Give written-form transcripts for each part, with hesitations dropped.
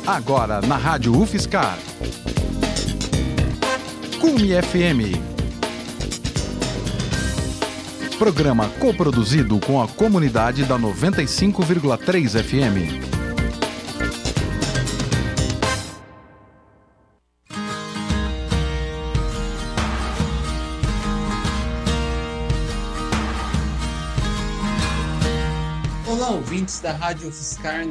Agora na Rádio UFSCar. Cume FM. Programa coproduzido com a comunidade da 95,3 FM. Olá, ouvintes da Rádio UFSCar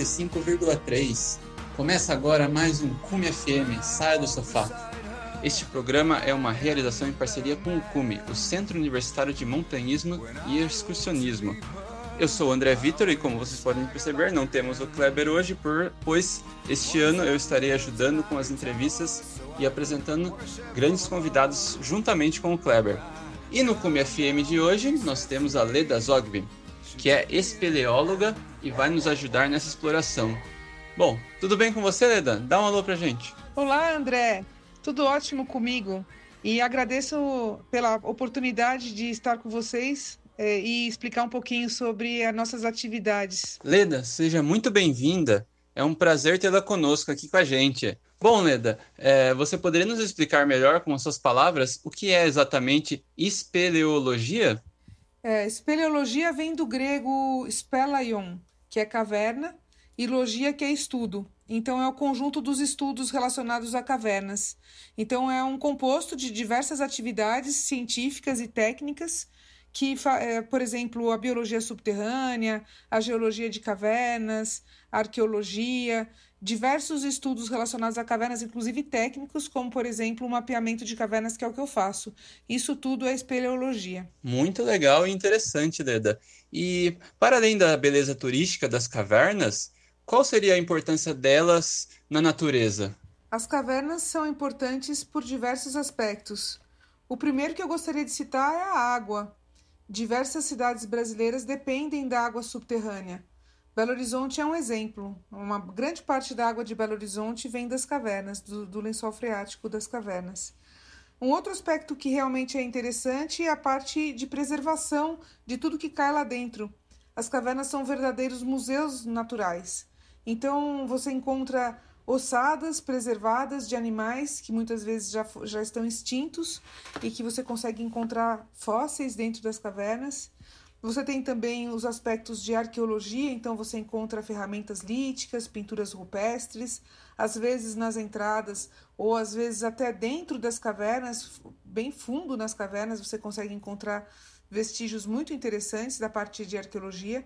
95,3. Começa agora mais um Cume FM, Saia do Sofá. Este programa é uma realização em parceria com o CUME, o Centro Universitário de Montanhismo e Excursionismo. Eu sou o André Vitor e, como vocês podem perceber, não temos o Kleber hoje, pois este ano eu estarei ajudando com as entrevistas e apresentando grandes convidados juntamente com o Kleber. E no Cume FM de hoje nós temos a Leda Zogby, que é espeleóloga e vai nos ajudar nessa exploração. Bom, tudo bem com você, Leda? Dá um alô pra gente. Olá, André. Tudo ótimo comigo. E agradeço pela oportunidade de estar com vocês e explicar um pouquinho sobre as nossas atividades. Leda, seja muito bem-vinda. É um prazer tê-la conosco aqui com a gente. Bom, Leda, você poderia nos explicar melhor com as suas palavras o que é exatamente espeleologia? Espeleologia vem do grego spelaion, que é caverna, e logia, que é estudo. Então, é o conjunto dos estudos relacionados a cavernas. Então, é um composto de diversas atividades científicas e técnicas que, por exemplo, a biologia subterrânea, a geologia de cavernas, a arqueologia, diversos estudos relacionados a cavernas, inclusive técnicos, como, por exemplo, o mapeamento de cavernas, que é o que eu faço. Isso tudo é espeleologia. Muito legal e interessante, Leda. E, para além da beleza turística das cavernas, qual seria a importância delas na natureza? As cavernas são importantes por diversos aspectos. O primeiro que eu gostaria de citar é a água. Diversas cidades brasileiras dependem da água subterrânea. Belo Horizonte é um exemplo. Uma grande parte da água de Belo Horizonte vem das cavernas, do lençol freático das cavernas. Um outro aspecto que realmente é interessante é a parte de preservação de tudo que cai lá dentro. As cavernas são verdadeiros museus naturais. Então, você encontra ossadas preservadas de animais que muitas vezes já estão extintos e que você consegue encontrar fósseis dentro das cavernas. Você tem também os aspectos de arqueologia, então você encontra ferramentas líticas, pinturas rupestres, às vezes nas entradas ou às vezes até dentro das cavernas, bem fundo nas cavernas, você consegue encontrar vestígios muito interessantes da parte de arqueologia,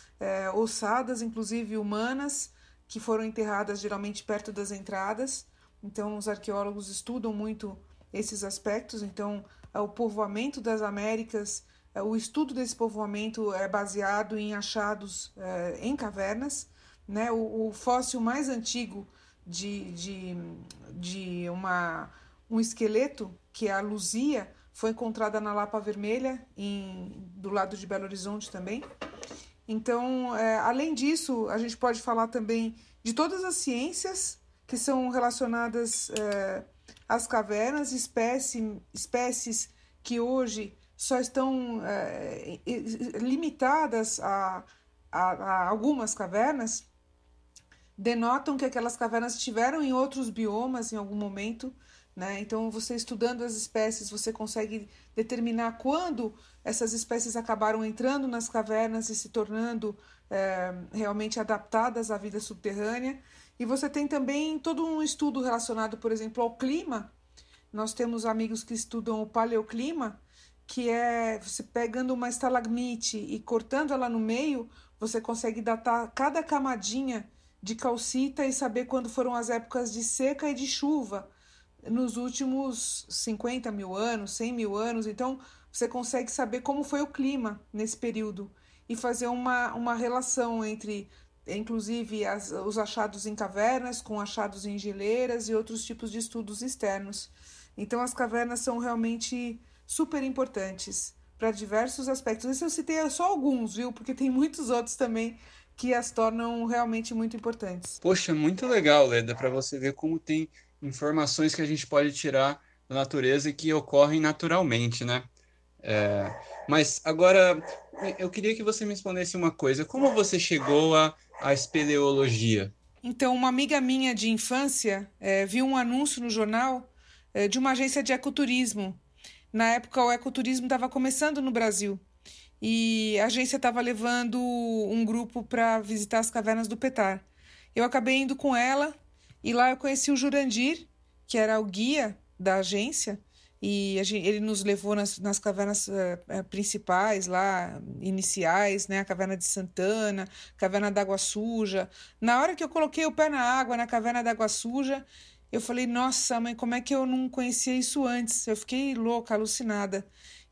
ossadas, inclusive humanas, que foram enterradas geralmente perto das entradas. Então, os arqueólogos estudam muito esses aspectos. Então, o povoamento das Américas, o estudo desse povoamento é baseado em achados em cavernas, né? O fóssil mais antigo de um esqueleto, que é a Luzia, foi encontrada na Lapa Vermelha, do lado de Belo Horizonte também. Então, além disso, a gente pode falar também de todas as ciências que são relacionadas às cavernas, espécies que hoje só estão limitadas a algumas cavernas, denotam que aquelas cavernas estiveram em outros biomas em algum momento, né? Então, você estudando as espécies, você consegue determinar quando essas espécies acabaram entrando nas cavernas e se tornando realmente adaptadas à vida subterrânea. E você tem também todo um estudo relacionado, por exemplo, ao clima. Nós temos amigos que estudam o paleoclima, que é você pegando uma estalagmite e cortando ela no meio, você consegue datar cada camadinha de calcita e saber quando foram as épocas de seca e de chuva nos últimos 50 mil anos, 100 mil anos. Então, você consegue saber como foi o clima nesse período e fazer uma relação entre, inclusive, os achados em cavernas com achados em geleiras e outros tipos de estudos externos. Então, as cavernas são realmente super importantes para diversos aspectos. Isso eu citei só alguns, viu? Porque tem muitos outros também que as tornam realmente muito importantes. Poxa, muito legal, Leda, para você ver como tem informações que a gente pode tirar da natureza e que ocorrem naturalmente, né? Mas agora eu queria que você me respondesse uma coisa. Como você chegou à espeleologia? Então, uma amiga minha de infância viu um anúncio no jornal de uma agência de ecoturismo. Na época, o ecoturismo estava começando no Brasil e a agência estava levando um grupo para visitar as cavernas do Petar. Eu acabei indo com ela e lá eu conheci o Jurandir, que era o guia da agência, e ele nos levou nas cavernas principais lá, iniciais, né? A caverna de Santana, caverna da Água Suja. Na hora que eu coloquei o pé na água, na caverna da Água Suja, eu falei, nossa, mãe, como é que eu não conhecia isso antes? Eu fiquei louca, alucinada.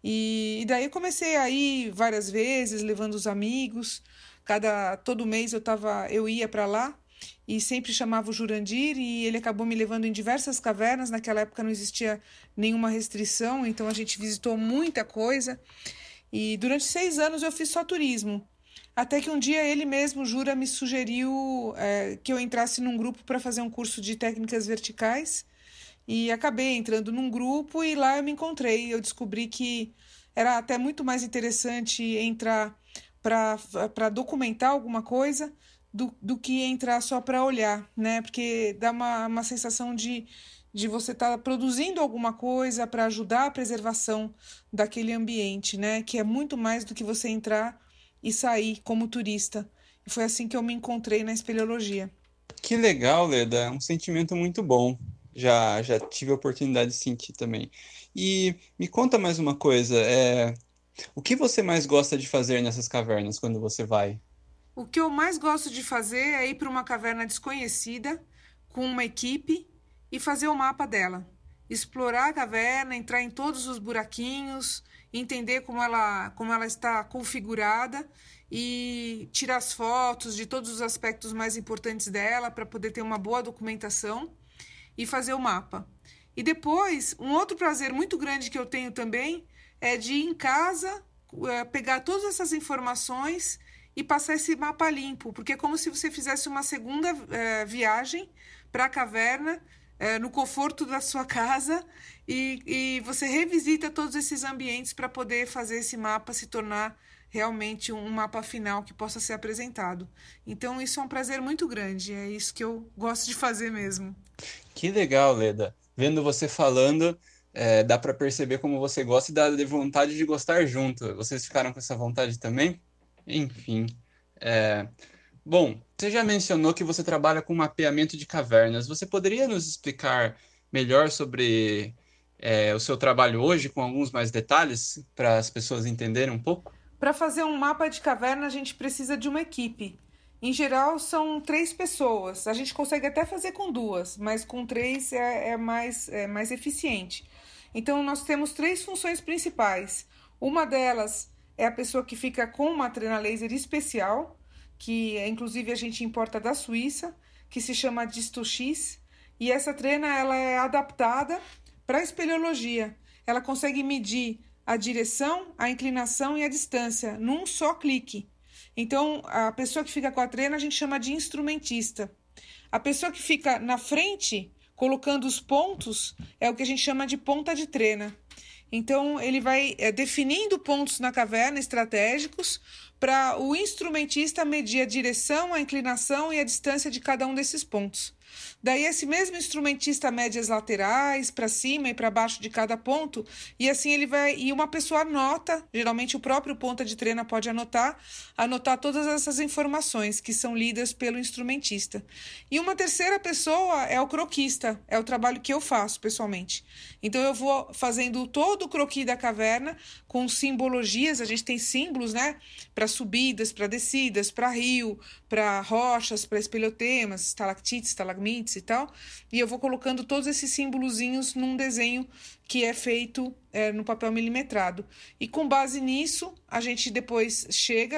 E daí eu comecei a ir várias vezes, levando os amigos. Todo mês eu ia para lá e sempre chamava o Jurandir e ele acabou me levando em diversas cavernas. Naquela época não existia nenhuma restrição, então a gente visitou muita coisa. E durante 6 anos eu fiz só turismo. Até que um dia ele mesmo, o Jura, me sugeriu que eu entrasse num grupo para fazer um curso de técnicas verticais. E acabei entrando num grupo e lá eu me encontrei. Eu descobri que era até muito mais interessante entrar para documentar alguma coisa do que entrar só para olhar, né? Porque dá uma sensação de você estar produzindo alguma coisa para ajudar a preservação daquele ambiente, né? Que é muito mais do que você entrar e sair como turista. E foi assim que eu me encontrei na espeleologia. Que legal, Leda. É um sentimento muito bom. Já tive a oportunidade de sentir também. E me conta mais uma coisa. O que você mais gosta de fazer nessas cavernas quando você vai? O que eu mais gosto de fazer é ir para uma caverna desconhecida com uma equipe e fazer o mapa dela. Explorar a caverna, entrar em todos os buraquinhos, entender como ela está configurada e tirar as fotos de todos os aspectos mais importantes dela para poder ter uma boa documentação e fazer o mapa. E depois, um outro prazer muito grande que eu tenho também é de ir em casa, pegar todas essas informações e passar esse mapa limpo, porque é como se você fizesse uma segunda viagem para a caverna, no conforto da sua casa, e você revisita todos esses ambientes para poder fazer esse mapa se tornar realmente um mapa final que possa ser apresentado. Então isso é um prazer muito grande, é isso que eu gosto de fazer mesmo. Que legal, Leda. Vendo você falando, dá para perceber como você gosta e dá vontade de gostar junto. Vocês ficaram com essa vontade também? Enfim. Bom, você já mencionou que você trabalha com mapeamento de cavernas. Você poderia nos explicar melhor sobre o seu trabalho hoje, com alguns mais detalhes, para as pessoas entenderem um pouco? Para fazer um mapa de caverna, a gente precisa de uma equipe. Em geral, são 3 pessoas. A gente consegue até fazer com 2, mas com 3 é mais eficiente. Então, nós temos 3 funções principais. Uma delas é a pessoa que fica com uma trena laser especial, que inclusive a gente importa da Suíça, que se chama Disto-X. E essa trena ela é adaptada para a espeleologia. Ela consegue medir a direção, a inclinação e a distância num só clique. Então, a pessoa que fica com a trena a gente chama de instrumentista. A pessoa que fica na frente, colocando os pontos, é o que a gente chama de ponta de trena. Então, ele vai definindo pontos na caverna estratégicos para o instrumentista medir a direção, a inclinação e a distância de cada um desses pontos. Daí esse mesmo instrumentista mede as laterais, para cima e para baixo de cada ponto, e assim ele vai, e uma pessoa anota, geralmente o próprio ponta de trena pode anotar todas essas informações que são lidas pelo instrumentista. E uma terceira pessoa é o croquista, é o trabalho que eu faço pessoalmente. Então eu vou fazendo todo o croquis da caverna com simbologias, a gente tem símbolos, né, para subidas, para descidas, para rio, para rochas, para espeleotemas, estalactites, estalagmites e tal, e eu vou colocando todos esses símbolozinhos num desenho que é feito no papel milimetrado. E com base nisso, a gente depois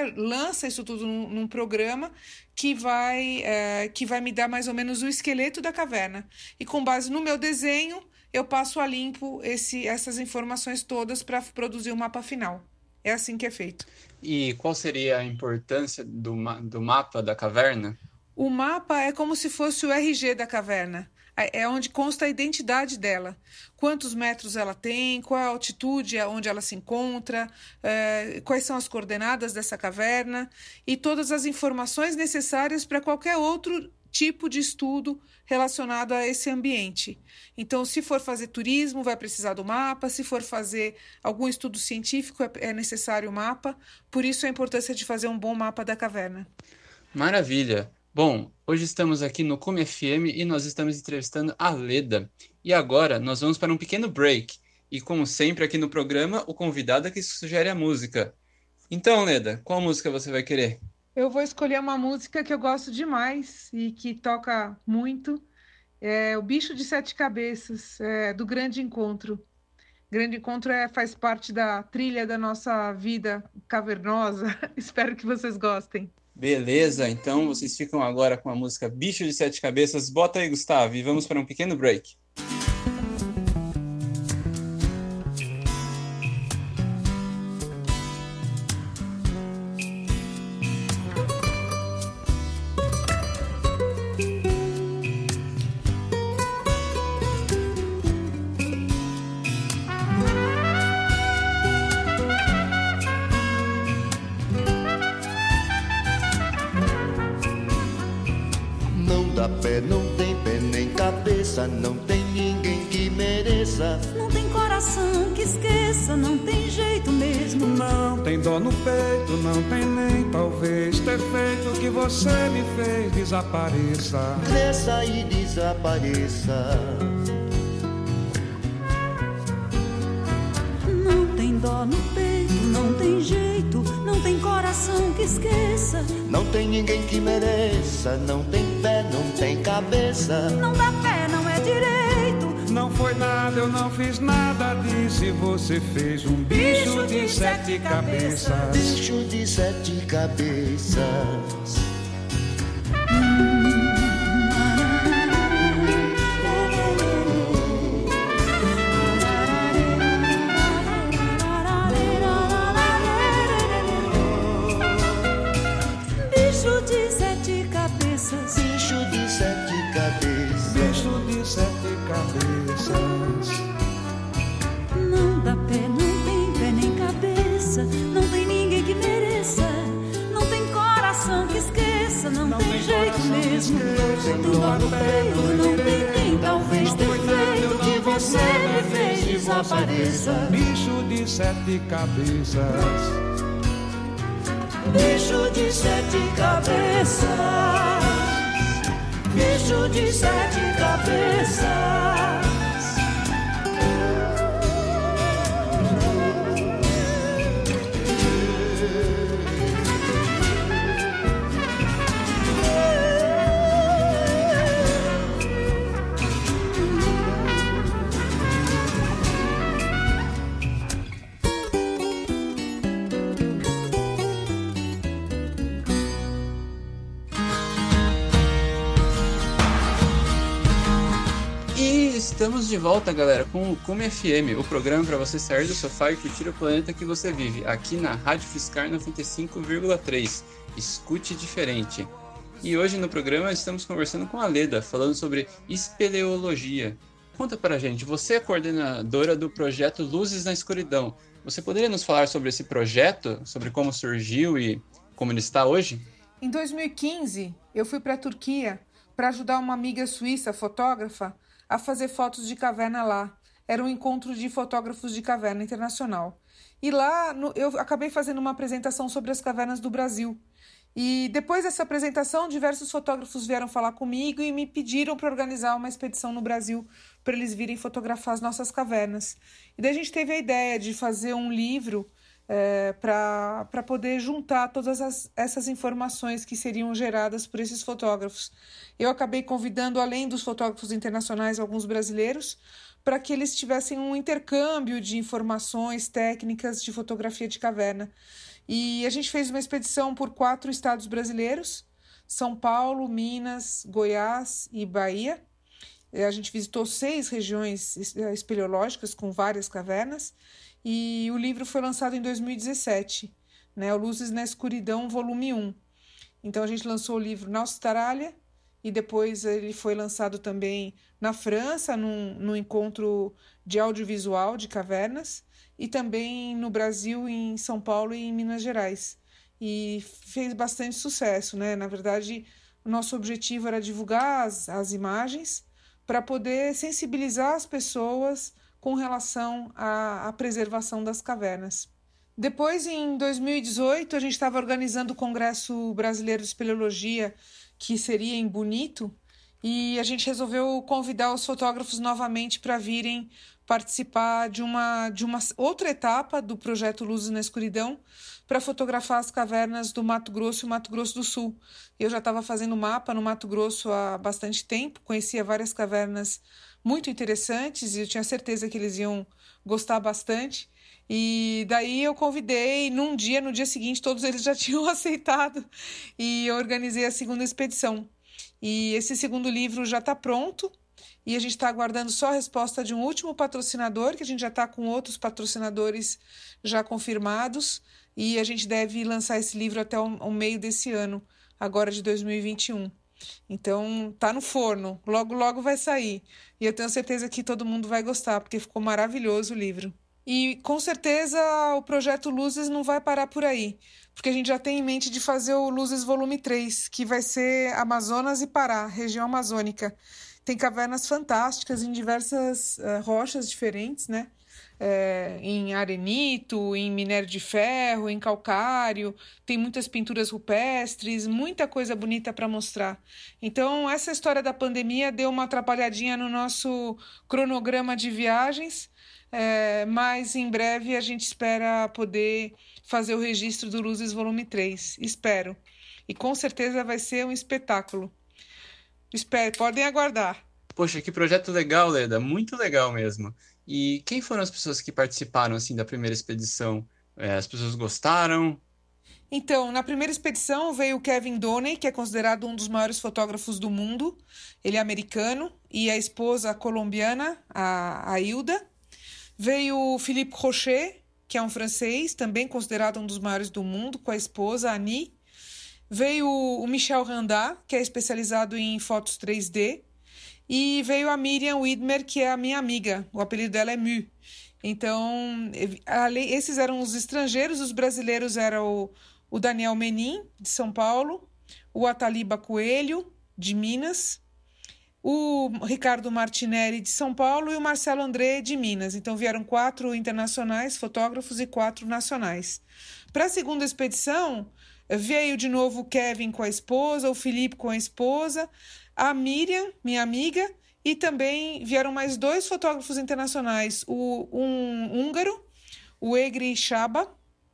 lança isso tudo num programa que vai me dar mais ou menos o esqueleto da caverna. E com base no meu desenho, eu passo a limpo essas informações todas para produzir o mapa final. É assim que é feito. E qual seria a importância do mapa da caverna? O mapa é como se fosse o RG da caverna. É onde consta a identidade dela. Quantos metros ela tem, qual a altitude onde ela se encontra, quais são as coordenadas dessa caverna e todas as informações necessárias para qualquer outro tipo de estudo relacionado a esse ambiente. Então, se for fazer turismo, vai precisar do mapa, se for fazer algum estudo científico, é necessário o mapa, por isso a importância de fazer um bom mapa da caverna. Maravilha! Bom, hoje estamos aqui no Cume FM e nós estamos entrevistando a Leda. E agora nós vamos para um pequeno break. E como sempre aqui no programa, o convidado é que sugere a música. Então, Leda, qual música você vai querer? Eu vou escolher uma música que eu gosto demais e que toca muito. É O Bicho de Sete Cabeças, do Grande Encontro. Grande Encontro faz parte da trilha da nossa vida cavernosa. Espero que vocês gostem. Beleza, então vocês ficam agora com a música Bicho de Sete Cabeças. Bota aí, Gustavo, e vamos para um pequeno break. Não tem pé nem cabeça, não tem ninguém que mereça. Não tem coração que esqueça, não tem jeito mesmo. Não tem dor no peito, não tem nem talvez ter feito que você me fez desapareça. Cresça e desapareça. Não tem dó no peito, não tem jeito, não tem coração que esqueça. Não tem ninguém que mereça, não tem pé, não tem cabeça. Não dá pé, não é direito. Não foi nada, eu não fiz nada disso e você fez um bicho de sete cabeças. Bicho de sete cabeças. Bicho de sete cabeças. Bicho de sete cabeças. Bicho de sete cabeças. Não dá pé, não tem pé nem cabeça. Não tem ninguém que mereça. Não tem coração que esqueça. Não tem jeito mesmo. Não tem dó no peito, não tem nem talvez ter feito que você me fez desapareça. Bicho de sete cabeças. Bicho de sete cabeças. Bicho de sete cabeças. Estamos de volta, galera, com o Cume FM, o programa para você sair do sofá e curtir o planeta que você vive, aqui na Rádio UFSCar 95,3. Escute diferente. E hoje no programa estamos conversando com a Leda, falando sobre espeleologia. Conta pra gente, você é coordenadora do projeto Luzes na Escuridão. Você poderia nos falar sobre esse projeto, sobre como surgiu e como ele está hoje? Em 2015, eu fui para a Turquia para ajudar uma amiga suíça, fotógrafa, a fazer fotos de caverna lá. Era um encontro de fotógrafos de caverna internacional. E lá eu acabei fazendo uma apresentação sobre as cavernas do Brasil. E depois dessa apresentação, diversos fotógrafos vieram falar comigo e me pediram para organizar uma expedição no Brasil para eles virem fotografar as nossas cavernas. E daí a gente teve a ideia de fazer um livro para poder juntar todas essas informações que seriam geradas por esses fotógrafos. Eu acabei convidando, além dos fotógrafos internacionais, alguns brasileiros, para que eles tivessem um intercâmbio de informações técnicas de fotografia de caverna. E a gente fez uma expedição por 4 estados brasileiros, São Paulo, Minas, Goiás e Bahia. A gente visitou 6 regiões espeleológicas com várias cavernas. E o livro foi lançado em 2017, né? O Luzes na Escuridão, volume 1. Então a gente lançou o livro na Austrália e depois ele foi lançado também na França, num encontro de audiovisual de cavernas, e também no Brasil, em São Paulo e em Minas Gerais. E fez bastante sucesso, né? Na verdade, nosso objetivo era divulgar as imagens para poder sensibilizar as pessoas com relação à preservação das cavernas. Depois, em 2018, a gente estava organizando o Congresso Brasileiro de Espeleologia, que seria em Bonito, e a gente resolveu convidar os fotógrafos novamente para virem participar de uma outra etapa do projeto Luzes na Escuridão, para fotografar as cavernas do Mato Grosso e Mato Grosso do Sul. Eu já estava fazendo mapa no Mato Grosso há bastante tempo, conhecia várias cavernas muito interessantes e eu tinha certeza que eles iam gostar bastante. E daí eu convidei, no dia seguinte, todos eles já tinham aceitado e eu organizei a segunda expedição. E esse segundo livro já está pronto e a gente está aguardando só a resposta de um último patrocinador, que a gente já está com outros patrocinadores já confirmados, e a gente deve lançar esse livro até o meio desse ano, agora de 2021. Então, tá no forno, logo vai sair. E eu tenho certeza que todo mundo vai gostar, porque ficou maravilhoso o livro. E, com certeza, o projeto Luzes não vai parar por aí, porque a gente já tem em mente de fazer o Luzes Volume 3, que vai ser Amazonas e Pará, região amazônica. Tem cavernas fantásticas em diversas rochas diferentes, né? Em arenito, em minério de ferro, em calcário, tem muitas pinturas rupestres, muita coisa bonita para mostrar. Então, essa história da pandemia deu uma atrapalhadinha no nosso cronograma de viagens, mas em breve a gente espera poder fazer o registro do Luzes Volume 3, espero. E com certeza vai ser um espetáculo. Espero, podem aguardar. Poxa, que projeto legal, Leda, muito legal mesmo. E quem foram as pessoas que participaram assim da primeira expedição? As pessoas gostaram? Então, na primeira expedição veio o Kevin Doney, que é considerado um dos maiores fotógrafos do mundo. Ele é americano, e a esposa colombiana, a Hilda. Veio o Philippe Rocher, que é um francês, também considerado um dos maiores do mundo, com a esposa, a Annie. Veio o Michel Randa, que é especializado em fotos 3D. E veio a Miriam Widmer, que é a minha amiga. O apelido dela é Mu. Então, esses eram os estrangeiros. Os brasileiros eram o Daniel Menin, de São Paulo, o Ataliba Coelho, de Minas, o Ricardo Martinelli, de São Paulo, e o Marcelo André, de Minas. Então, vieram 4 internacionais, fotógrafos, e 4 nacionais. Para a segunda expedição, veio de novo o Kevin com a esposa, o Felipe com a esposa, a Miriam, minha amiga, e também vieram mais 2 fotógrafos internacionais, um húngaro, o Egri Chaba,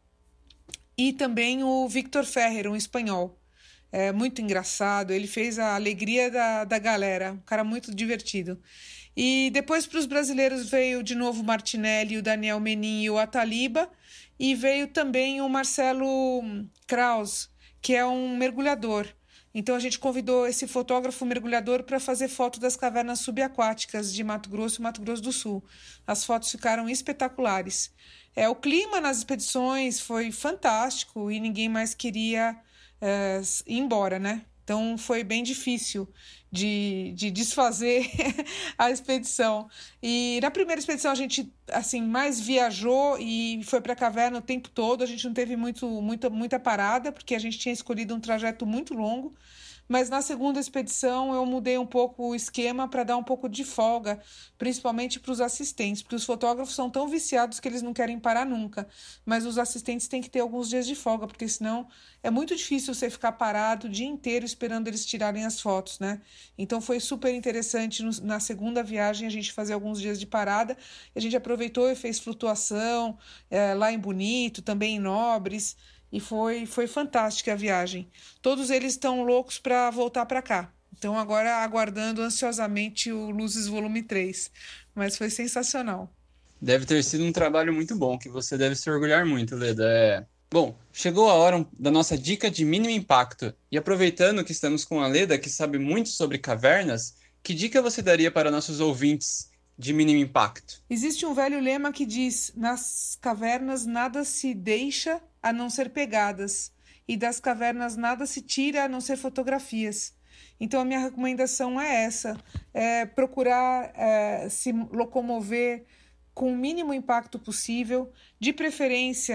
e também o Victor Ferrer, um espanhol. Muito engraçado, ele fez a alegria da galera, um cara muito divertido. E depois, para os brasileiros, veio de novo o Martinelli, o Daniel Menin e o Ataliba, e veio também o Marcelo Kraus, que é um mergulhador. Então, a gente convidou esse fotógrafo mergulhador para fazer foto das cavernas subaquáticas de Mato Grosso e Mato Grosso do Sul. As fotos ficaram espetaculares. O clima nas expedições foi fantástico e ninguém mais queria ir embora, né? Então, foi bem difícil de desfazer a expedição. E na primeira expedição a gente mais viajou e foi para a caverna o tempo todo. A gente não teve muita parada, porque a gente tinha escolhido um trajeto muito longo. Mas na segunda expedição eu mudei um pouco o esquema para dar um pouco de folga, principalmente para os assistentes, porque os fotógrafos são tão viciados que eles não querem parar nunca. Mas os assistentes têm que ter alguns dias de folga, porque senão é muito difícil você ficar parado o dia inteiro esperando eles tirarem as fotos, né? Então foi super interessante na segunda viagem a gente fazer alguns dias de parada. A gente aproveitou e fez flutuação lá em Bonito, também em Nobres. E foi fantástica a viagem. Todos eles estão loucos para voltar para cá. Então, agora aguardando ansiosamente o Luzes Volume 3. Mas foi sensacional. Deve ter sido um trabalho muito bom, que você deve se orgulhar muito, Leda. Bom, chegou a hora da nossa dica de mínimo impacto. E aproveitando que estamos com a Leda, que sabe muito sobre cavernas, que dica você daria para nossos ouvintes de mínimo impacto? Existe um velho lema que diz: nas cavernas nada se deixa a não ser pegadas, e das cavernas nada se tira a não ser fotografias. Então a minha recomendação é essa, procurar se locomover com o mínimo impacto possível, de preferência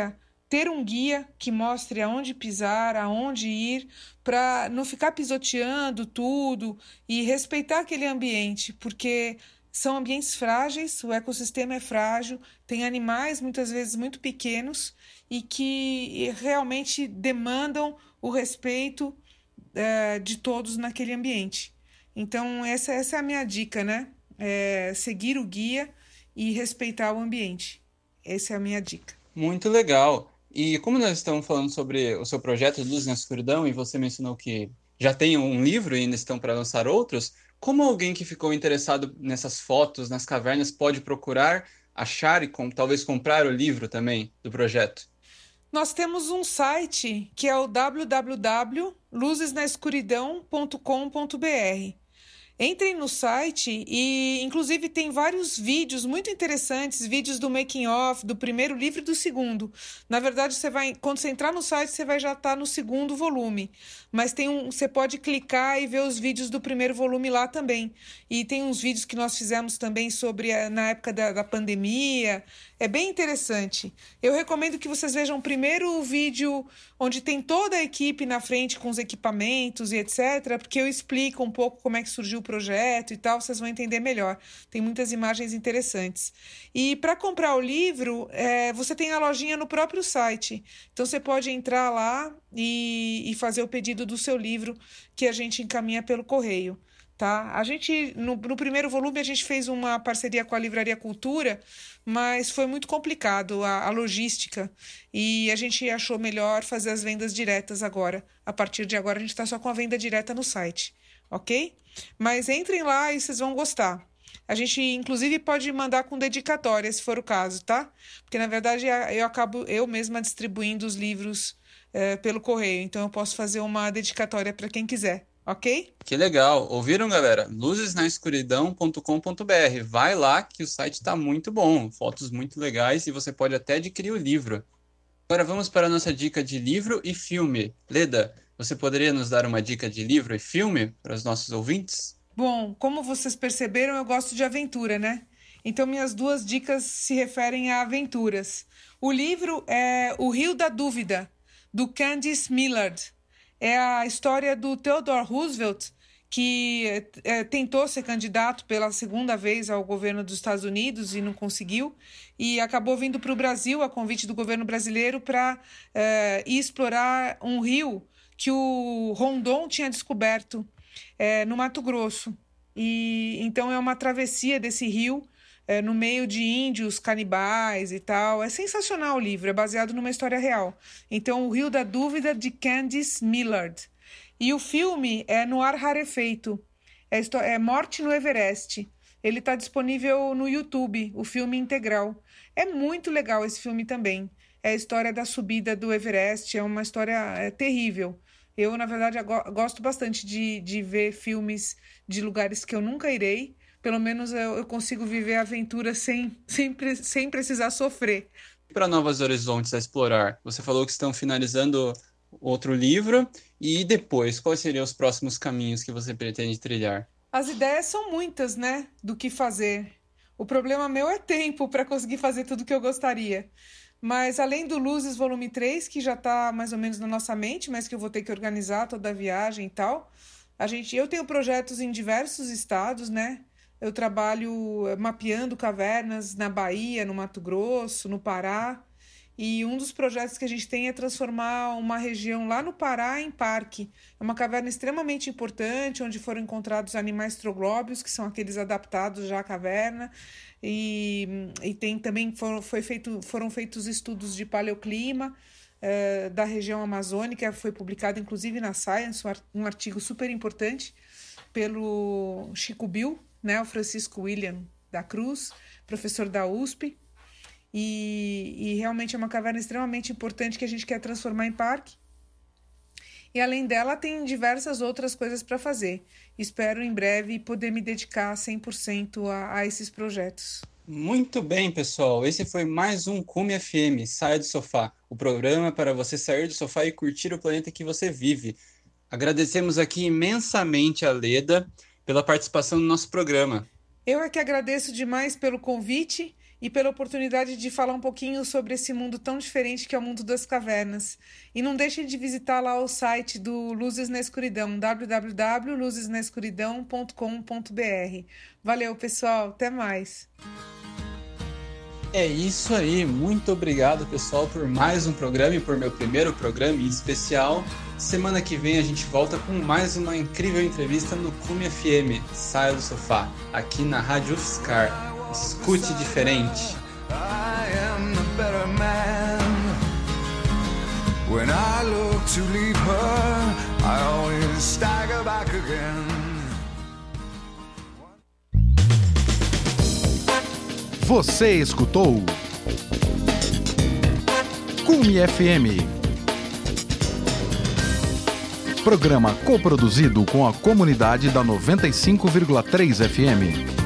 ter um guia que mostre aonde pisar, aonde ir, para não ficar pisoteando tudo e respeitar aquele ambiente, porque são ambientes frágeis, o ecossistema é frágil, tem animais muitas vezes muito pequenos e que realmente demandam o respeito de todos naquele ambiente. Então, essa é a minha dica, né? Seguir o guia e respeitar o ambiente. Essa é a minha dica. Muito legal. E como nós estamos falando sobre o seu projeto Luz na Escuridão, e você mencionou que já tem um livro e ainda estão para lançar outros, como alguém que ficou interessado nessas fotos, nas cavernas, pode procurar, achar e talvez comprar o livro também do projeto? Nós temos um site que é o www.luzesnaescuridão.com.br. Entrem no site e, inclusive, tem vários vídeos muito interessantes, vídeos do making of, do primeiro livro e do segundo. Na verdade, quando você entrar no site, você vai já estar no segundo volume. Mas você pode clicar e ver os vídeos do primeiro volume lá também. E tem uns vídeos que nós fizemos também na época da pandemia. É bem interessante. Eu recomendo que vocês vejam primeiro o vídeo onde tem toda a equipe na frente com os equipamentos e etc., porque eu explico um pouco como é que surgiu o projeto e tal, vocês vão entender melhor. Tem muitas imagens interessantes. E para comprar o livro, você tem a lojinha no próprio site. Então você pode entrar lá e fazer o pedido do seu livro que a gente encaminha pelo correio. Tá? A gente, no primeiro volume, a gente fez uma parceria com a Livraria Cultura, mas foi muito complicado a logística e a gente achou melhor fazer as vendas diretas agora. A partir de agora, a gente está só com a venda direta no site, ok? Mas entrem lá e vocês vão gostar. A gente, inclusive, pode mandar com dedicatória, se for o caso, tá? Porque, na verdade, eu acabo eu mesma distribuindo os livros pelo correio, então eu posso fazer uma dedicatória para quem quiser. Ok? Que legal. Ouviram, galera? luzesnaescuridão.com.br. Vai lá que o site está muito bom. Fotos muito legais e você pode até adquirir o livro. Agora vamos para a nossa dica de livro e filme. Leda, você poderia nos dar uma dica de livro e filme para os nossos ouvintes? Bom, como vocês perceberam, eu gosto de aventura, né? Então minhas duas dicas se referem a aventuras. O livro é O Rio da Dúvida, do Candice Millard. É a história do Theodore Roosevelt, que tentou ser candidato pela segunda vez ao governo dos Estados Unidos e não conseguiu, e acabou vindo para o Brasil, a convite do governo brasileiro, para ir explorar um rio que o Rondon tinha descoberto no Mato Grosso. E então é uma travessia desse rio no meio de índios canibais e tal. É sensacional o livro, é baseado numa história real. Então, O Rio da Dúvida, de Candice Millard. E o filme é No Ar Rarefeito, é Morte no Everest. Ele está disponível no YouTube, o filme integral. É muito legal esse filme também. É a história da subida do Everest, é uma história terrível. Eu, na verdade, gosto bastante de ver filmes de lugares que eu nunca irei. Pelo menos eu consigo viver a aventura sem precisar sofrer. Para novos horizontes a explorar, você falou que estão finalizando outro livro. E depois, quais seriam os próximos caminhos que você pretende trilhar? As ideias são muitas, né? Do que fazer. O problema meu é tempo para conseguir fazer tudo o que eu gostaria. Mas além do Luzes Volume 3, que já está mais ou menos na nossa mente, mas que eu vou ter que organizar toda a viagem e tal, eu tenho projetos em diversos estados, né? Eu trabalho mapeando cavernas na Bahia, no Mato Grosso, no Pará. E um dos projetos que a gente tem é transformar uma região lá no Pará em parque. É uma caverna extremamente importante, onde foram encontrados animais troglóbios, que são aqueles adaptados já à caverna. E tem também foram feitos estudos de paleoclima da região amazônica. Foi publicado inclusive na Science, um artigo super importante pelo Chico Bill, né, o Francisco William da Cruz, professor da USP, e realmente é uma caverna extremamente importante que a gente quer transformar em parque. E além dela, tem diversas outras coisas para fazer. Espero em breve poder me dedicar 100% a esses projetos. Muito bem, pessoal. Esse foi mais um Cume FM, Saia do Sofá, o programa para você sair do sofá e curtir o planeta que você vive. Agradecemos aqui imensamente a Leda pela participação no nosso programa. Eu é que agradeço demais pelo convite e pela oportunidade de falar um pouquinho sobre esse mundo tão diferente que é o mundo das cavernas. E não deixem de visitar lá o site do Luzes na Escuridão, www.luzesnaescuridão.com.br. Valeu, pessoal, até mais! É isso aí, muito obrigado, pessoal, por mais um programa e por meu primeiro programa em especial. Semana que vem a gente volta com mais uma incrível entrevista no Cume FM. Saia do sofá, aqui na Rádio UFSCar. Escute diferente. I am the better man. When I look to leave her, I always stagger back again. Você escutou Cume FM, programa coproduzido com a comunidade da 95,3 FM.